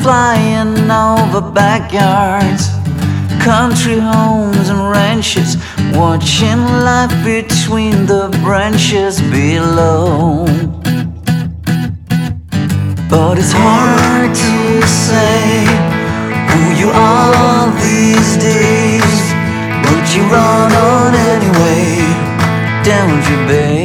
flying over backyards, country homes and ranches, watching life between the branches below. But it's hard to say who you are these days, but you run on anyway, don't you, babe?